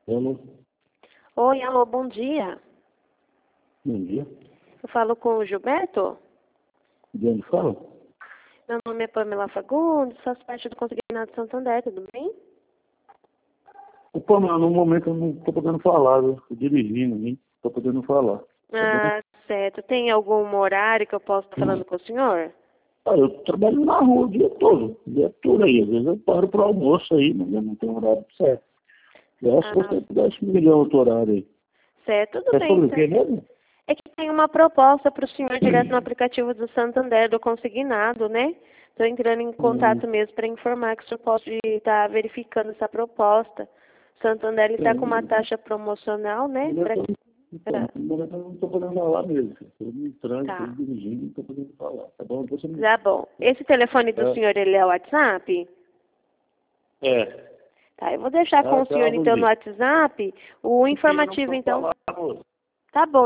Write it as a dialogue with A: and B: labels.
A: Alô,
B: Oi, alô, bom dia.
A: bom dia.
B: Eu falo com o Gilberto.
A: De onde fala?
B: Meu nome é Pamela Fagundes, faço parte do Consignado Santander, tudo bem?
A: Opa, mas no momento eu não estou podendo falar, viu? Tô dirigindo, nem estou podendo falar. Tá bom?
B: Ah, certo. Tem algum horário que eu posso estar falando com o senhor?
A: Ah, eu trabalho na rua o dia todo aí. Às vezes eu paro para almoço aí, mas eu não tenho horário certo. Eu acho que
B: Ah,
A: você pudesse me ligar outro horário aí.
B: certo, tudo
A: É
B: bem,
A: sobre o
B: então.
A: que mesmo?
B: É que tem uma proposta para o senhor direto no aplicativo do Santander, do Consignado, né? Estou entrando em
A: Hum,
B: contato mesmo para informar que o senhor pode estar verificando essa proposta. O Santander está com uma
A: é,
B: taxa promocional, né?
A: no momento eu não estou podendo falar mesmo. Estou no trânsito, aí,
B: Tá.
A: dirigindo, não estou podendo falar. Tá bom? Depois você me...
B: Tá bom. Esse telefone do
A: É.
B: senhor, ele é o WhatsApp?
A: É.
B: Tá, eu vou deixar com
A: Ah,
B: o
A: tá,
B: senhor
A: bom
B: então no
A: dia.
B: WhatsApp o
A: Por que eu não
B: informativo
A: estou
B: então.
A: falando, moço?
B: Tá bom.